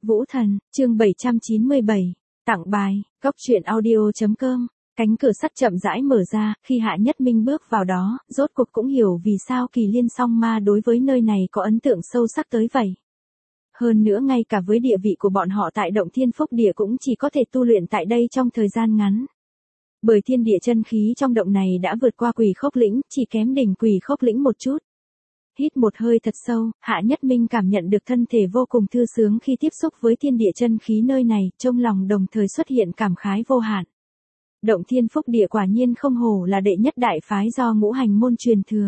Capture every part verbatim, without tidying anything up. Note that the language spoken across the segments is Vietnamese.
Vũ Thần, chương bảy trăm chín mươi bảy, tặng bài, góc truyện audio.com. Cánh cửa sắt chậm rãi mở ra, khi Hạ Nhất Minh bước vào đó, rốt cuộc cũng hiểu vì sao Kỳ Liên Song Ma đối với nơi này có ấn tượng sâu sắc tới vậy. Hơn nữa ngay cả với địa vị của bọn họ tại Động Thiên Phúc Địa cũng chỉ có thể tu luyện tại đây trong thời gian ngắn. Bởi thiên địa chân khí trong động này đã vượt qua Quỷ Khốc Lĩnh, chỉ kém đỉnh Quỷ Khốc Lĩnh một chút. Hít một hơi thật sâu, Hạ Nhất Minh cảm nhận được thân thể vô cùng thư sướng khi tiếp xúc với thiên địa chân khí nơi này, trong lòng đồng thời xuất hiện cảm khái vô hạn. Động Thiên Phúc Địa quả nhiên không hổ là đệ nhất đại phái do ngũ hành môn truyền thừa.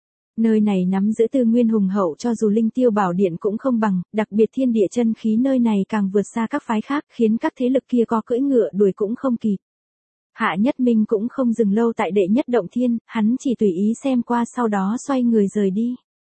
Nơi này nắm giữ tư nguyên hùng hậu cho dù Linh Tiêu Bảo Điện cũng không bằng, đặc biệt thiên địa chân khí nơi này càng vượt xa các phái khác, khiến các thế lực kia có cưỡi ngựa đuổi cũng không kịp. Hạ Nhất Minh cũng không dừng lâu tại đệ nhất động thiên, hắn chỉ tùy ý xem qua sau đó xoay người rời đi.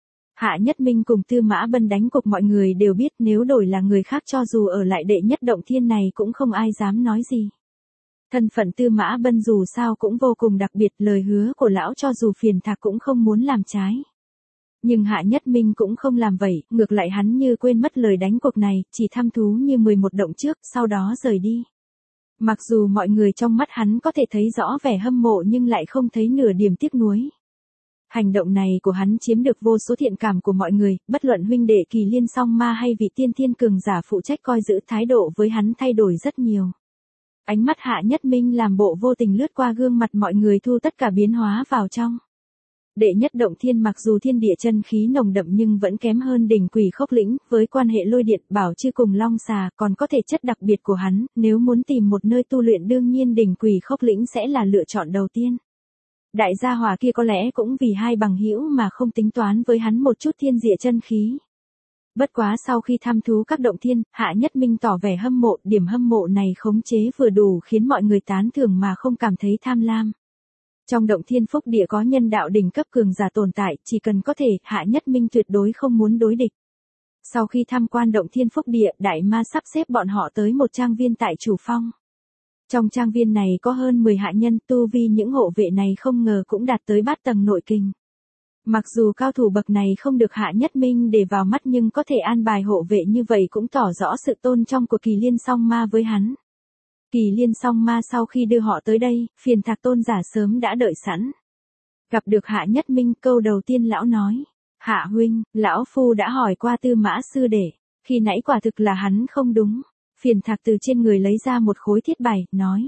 Hạ Nhất Minh cùng Tư Mã Bân đánh cục mọi người đều biết, nếu đổi là người khác cho dù ở lại đệ nhất động thiên này cũng không ai dám nói gì. Thân phận Tư Mã Bân dù sao cũng vô cùng đặc biệt, lời hứa của lão cho dù phiền thạc cũng không muốn làm trái. Nhưng Hạ Nhất Minh cũng không làm vậy, ngược lại hắn như quên mất lời đánh cuộc này, chỉ thăm thú như mười một động trước, sau đó rời đi. Mặc dù mọi người trong mắt hắn có thể thấy rõ vẻ hâm mộ nhưng lại không thấy nửa điểm tiếc nuối. Hành động này của hắn chiếm được vô số thiện cảm của mọi người, bất luận huynh đệ Kỳ Liên Song Ma hay vị tiên thiên cường giả phụ trách coi giữ, thái độ với hắn thay đổi rất nhiều. Ánh mắt Hạ Nhất Minh làm bộ vô tình lướt qua gương mặt mọi người thu tất cả biến hóa vào trong. Đệ nhất động thiên mặc dù thiên địa chân khí nồng đậm nhưng vẫn kém hơn đỉnh Quỷ Khốc Lĩnh, với quan hệ lôi điện bảo chư cùng long xà còn có thể chất đặc biệt của hắn, nếu muốn tìm một nơi tu luyện đương nhiên đỉnh Quỷ Khốc Lĩnh sẽ là lựa chọn đầu tiên. Đại gia hỏa kia có lẽ cũng vì hai bằng hữu mà không tính toán với hắn một chút thiên địa chân khí. Bất quá sau khi thăm thú các động thiên, Hạ Nhất Minh tỏ vẻ hâm mộ, điểm hâm mộ này khống chế vừa đủ khiến mọi người tán thưởng mà không cảm thấy tham lam. Trong Động Thiên Phúc Địa có nhân đạo đỉnh cấp cường giả tồn tại, chỉ cần có thể, Hạ Nhất Minh tuyệt đối không muốn đối địch. Sau khi tham quan Động Thiên Phúc Địa, Đại Ma sắp xếp bọn họ tới một trang viên tại Chủ Phong. Trong trang viên này có hơn mười hạ nhân, tu vi những hộ vệ này không ngờ cũng đạt tới bát tầng nội kình. Mặc dù cao thủ bậc này không được Hạ Nhất Minh để vào mắt nhưng có thể an bài hộ vệ như vậy cũng tỏ rõ sự tôn trọng của Kỳ Liên Song Ma với hắn. Kỳ Liên Song Ma sau khi đưa họ tới đây, phiền thạc tôn giả sớm đã đợi sẵn. Gặp được Hạ Nhất Minh, câu đầu tiên lão nói: Hạ huynh, lão phu đã hỏi qua Tư Mã sư đệ, khi nãy quả thực là hắn không đúng. Phiền thạc từ trên người lấy ra một khối thiết bài, nói: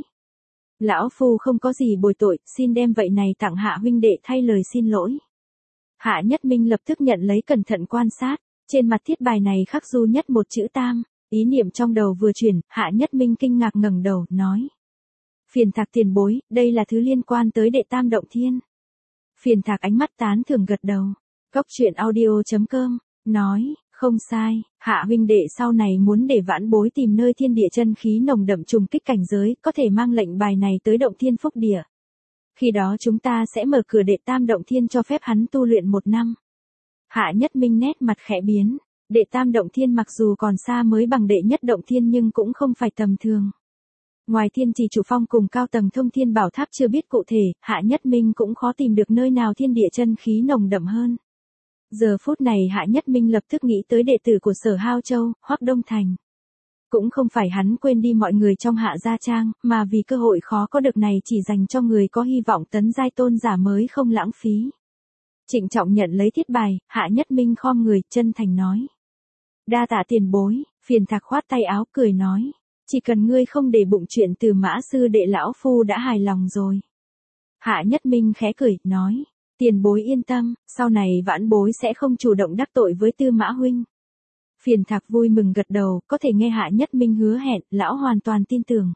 Lão phu không có gì bồi tội, xin đem vậy này tặng Hạ huynh đệ thay lời xin lỗi. Hạ Nhất Minh lập tức nhận lấy cẩn thận quan sát, trên mặt thiết bài này khắc du nhất một chữ tam, ý niệm trong đầu vừa chuyển, Hạ Nhất Minh kinh ngạc ngẩng đầu, nói: Phiền thạc tiền bối, đây là thứ liên quan tới đệ tam động thiên. Phiền thạc ánh mắt tán thưởng gật đầu. Góc truyện audio.com, nói: Không sai, Hạ huynh đệ sau này muốn để vãn bối tìm nơi thiên địa chân khí nồng đậm trùng kích cảnh giới, có thể mang lệnh bài này tới Động Thiên Phúc Địa. Khi đó chúng ta sẽ mở cửa đệ tam động thiên cho phép hắn tu luyện một năm. Hạ Nhất Minh nét mặt khẽ biến, đệ tam động thiên mặc dù còn xa mới bằng đệ nhất động thiên nhưng cũng không phải tầm thường. Ngoài Thiên Trì Chủ Phong cùng cao tầng Thông Thiên Bảo Tháp chưa biết cụ thể, Hạ Nhất Minh cũng khó tìm được nơi nào thiên địa chân khí nồng đậm hơn. Giờ phút này Hạ Nhất Minh lập tức nghĩ tới đệ tử của Sở Hao Châu, Hoắc Đông Thành. Cũng không phải hắn quên đi mọi người trong Hạ Gia Trang, mà vì cơ hội khó có được này chỉ dành cho người có hy vọng tấn giai tôn giả mới không lãng phí. Trịnh trọng nhận lấy thiết bài, Hạ Nhất Minh khom người, chân thành nói: Đa tạ tiền bối. Phiền thạc khoát tay áo cười nói: Chỉ cần ngươi không để bụng chuyện Từ Mã sư đệ lão phu đã hài lòng rồi. Hạ Nhất Minh khẽ cười, nói: Tiền bối yên tâm, sau này vãn bối sẽ không chủ động đắc tội với Tư Mã huynh. Phiền thạc vui mừng gật đầu, có thể nghe Hạ Nhất Minh hứa hẹn, lão hoàn toàn tin tưởng.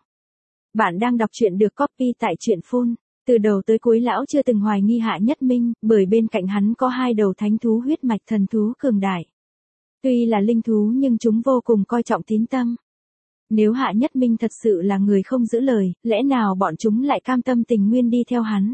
Bạn đang đọc truyện được copy tại truyện phun. Từ đầu tới cuối lão chưa từng hoài nghi Hạ Nhất Minh, bởi bên cạnh hắn có hai đầu thánh thú huyết mạch thần thú cường đại. Tuy là linh thú nhưng chúng vô cùng coi trọng tín tâm. Nếu Hạ Nhất Minh thật sự là người không giữ lời, lẽ nào bọn chúng lại cam tâm tình nguyên đi theo hắn?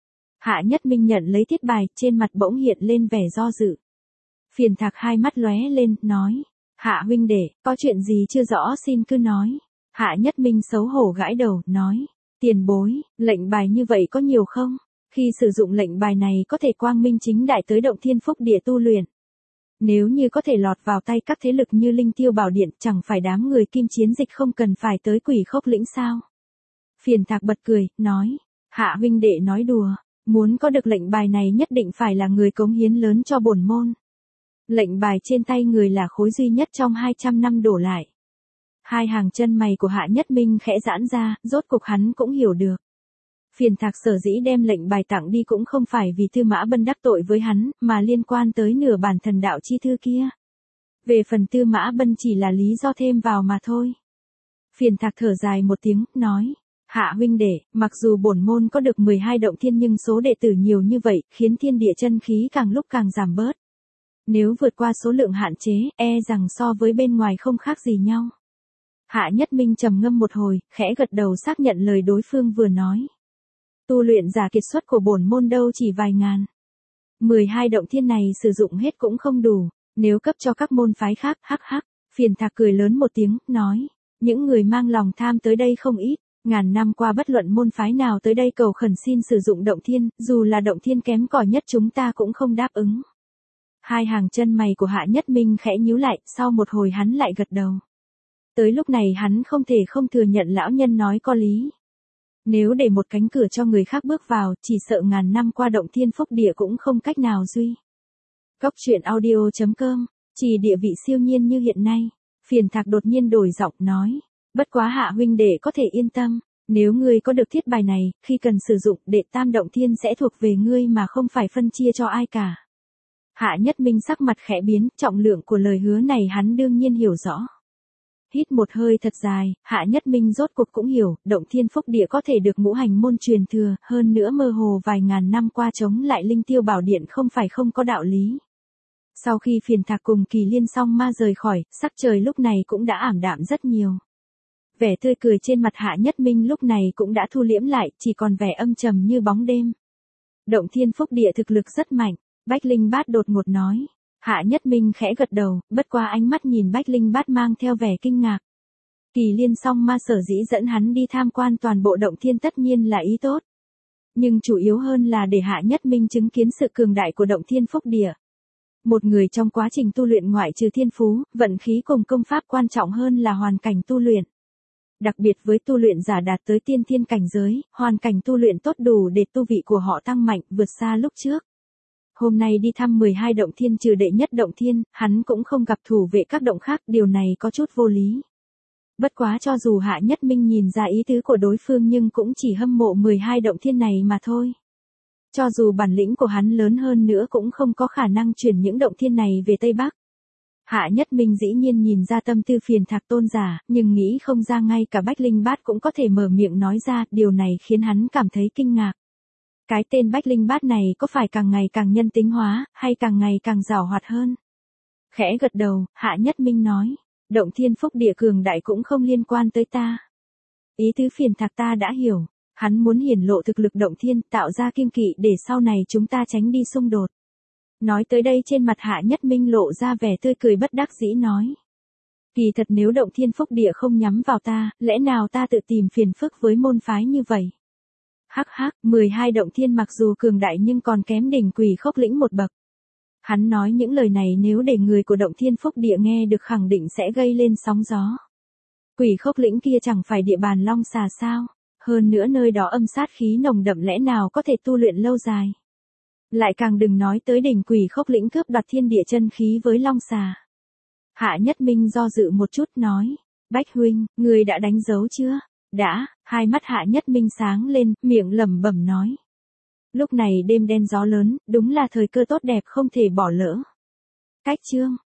Hạ Nhất Minh nhận lấy thiết bài, trên mặt bỗng hiện lên vẻ do dự. Phiền thạc hai mắt lóe lên, nói: Hạ huynh đệ, có chuyện gì chưa rõ xin cứ nói. Hạ Nhất Minh xấu hổ gãi đầu, nói: Tiền bối, lệnh bài như vậy có nhiều không? Khi sử dụng lệnh bài này có thể quang minh chính đại tới Động Thiên Phúc Địa tu luyện. Nếu như có thể lọt vào tay các thế lực như Linh Tiêu Bảo Điện, chẳng phải đám người Kim Chiến Dịch không cần phải tới Quỷ Khốc Lĩnh sao? Phiền Thạc bật cười, nói, Hạ huynh đệ nói đùa, muốn có được lệnh bài này nhất định phải là người cống hiến lớn cho bổn môn. Lệnh bài trên tay người là khối duy nhất trong hai trăm năm đổ lại. Hai hàng chân mày của Hạ Nhất Minh khẽ giãn ra, rốt cục hắn cũng hiểu được. Phiền Thạc sở dĩ đem lệnh bài tặng đi cũng không phải vì Tư Mã Bân đắc tội với hắn, mà liên quan tới nửa bản thần đạo chi thư kia. Về phần Tư Mã Bân chỉ là lý do thêm vào mà thôi. Phiền Thạc thở dài một tiếng, nói, Hạ huynh đệ, mặc dù bổn môn có được mười hai động thiên nhưng số đệ tử nhiều như vậy, khiến thiên địa chân khí càng lúc càng giảm bớt. Nếu vượt qua số lượng hạn chế, e rằng so với bên ngoài không khác gì nhau. Hạ Nhất Minh trầm ngâm một hồi, khẽ gật đầu xác nhận lời đối phương vừa nói. Tu luyện giả kiệt xuất của bổn môn đâu chỉ vài ngàn. mười hai động thiên này sử dụng hết cũng không đủ, nếu cấp cho các môn phái khác, hắc hắc. Phiền Thạc cười lớn một tiếng, nói, những người mang lòng tham tới đây không ít. Ngàn năm qua bất luận môn phái nào tới đây cầu khẩn xin sử dụng động thiên, dù là động thiên kém cỏi nhất chúng ta cũng không đáp ứng. Hai hàng chân mày của Hạ Nhất Minh khẽ nhíu lại, sau một hồi hắn lại gật đầu. Tới lúc này hắn không thể không thừa nhận lão nhân nói có lý. Nếu để một cánh cửa cho người khác bước vào, chỉ sợ ngàn năm qua động thiên phúc địa cũng không cách nào duy. Cốc truyện audio chấm com, chỉ địa vị siêu nhiên như hiện nay. Phiền Thạc đột nhiên đổi giọng nói. Bất quá Hạ huynh đệ có thể yên tâm, nếu ngươi có được thiết bài này, khi cần sử dụng đệ tam động thiên sẽ thuộc về ngươi mà không phải phân chia cho ai cả. Hạ Nhất Minh sắc mặt khẽ biến, trọng lượng của lời hứa này hắn đương nhiên hiểu rõ. Hít một hơi thật dài, Hạ Nhất Minh rốt cuộc cũng hiểu, động thiên phúc địa có thể được ngũ hành môn truyền thừa, hơn nữa mơ hồ vài ngàn năm qua chống lại Linh Tiêu Bảo Điện không phải không có đạo lý. Sau khi Phiền Thạc cùng Kỳ Liên song ma rời khỏi, sắc trời lúc này cũng đã ảm đạm rất nhiều. Vẻ tươi cười trên mặt Hạ Nhất Minh lúc này cũng đã thu liễm lại, chỉ còn vẻ âm trầm như bóng đêm. Động thiên phúc địa thực lực rất mạnh, Bách Linh Bát đột ngột nói. Hạ Nhất Minh khẽ gật đầu, bất qua ánh mắt nhìn Bách Linh Bát mang theo vẻ kinh ngạc. Kỳ Liên song ma sở dĩ dẫn hắn đi tham quan toàn bộ động thiên tất nhiên là ý tốt. Nhưng chủ yếu hơn là để Hạ Nhất Minh chứng kiến sự cường đại của động thiên phúc địa. Một người trong quá trình tu luyện ngoại trừ thiên phú, vận khí cùng công pháp quan trọng hơn là hoàn cảnh tu luyện. Đặc biệt với tu luyện giả đạt tới tiên thiên cảnh giới, hoàn cảnh tu luyện tốt đủ để tu vị của họ tăng mạnh vượt xa lúc trước. Hôm nay đi thăm mười hai động thiên trừ đệ nhất động thiên, hắn cũng không gặp thủ vệ các động khác, điều này có chút vô lý. Bất quá cho dù Hạ Nhất Minh nhìn ra ý tứ của đối phương nhưng cũng chỉ hâm mộ mười hai động thiên này mà thôi. Cho dù bản lĩnh của hắn lớn hơn nữa cũng không có khả năng chuyển những động thiên này về Tây Bắc. Hạ Nhất Minh dĩ nhiên nhìn ra tâm tư Phiền Thạc tôn giả, nhưng nghĩ không ra ngay cả Bách Linh Bát cũng có thể mở miệng nói ra, điều này khiến hắn cảm thấy kinh ngạc. Cái tên Bách Linh Bát này có phải càng ngày càng nhân tính hóa, hay càng ngày càng giàu hoạt hơn? Khẽ gật đầu, Hạ Nhất Minh nói, động thiên phúc địa cường đại cũng không liên quan tới ta. Ý tứ Phiền Thạc ta đã hiểu, hắn muốn hiển lộ thực lực động thiên, tạo ra kiêng kỵ để sau này chúng ta tránh đi xung đột. Nói tới đây trên mặt Hạ Nhất Minh lộ ra vẻ tươi cười bất đắc dĩ nói. Kỳ thật nếu động thiên phúc địa không nhắm vào ta, lẽ nào ta tự tìm phiền phức với môn phái như vậy? Hắc hắc, mười hai động thiên mặc dù cường đại nhưng còn kém đỉnh Quỷ Khốc Lĩnh một bậc. Hắn nói những lời này nếu để người của động thiên phúc địa nghe được khẳng định sẽ gây lên sóng gió. Quỷ Khốc Lĩnh kia chẳng phải địa bàn long xà sao? Hơn nữa nơi đó âm sát khí nồng đậm lẽ nào có thể tu luyện lâu dài. Lại càng đừng nói tới đỉnh Quỷ Khốc Lĩnh cướp đoạt thiên địa chân khí với long xà. Hạ Nhất Minh do dự một chút nói, Bách huynh, người đã đánh dấu chưa? Đã, hai mắt Hạ Nhất Minh sáng lên, miệng lẩm bẩm nói. Lúc này đêm đen gió lớn, đúng là thời cơ tốt đẹp không thể bỏ lỡ. Cách chương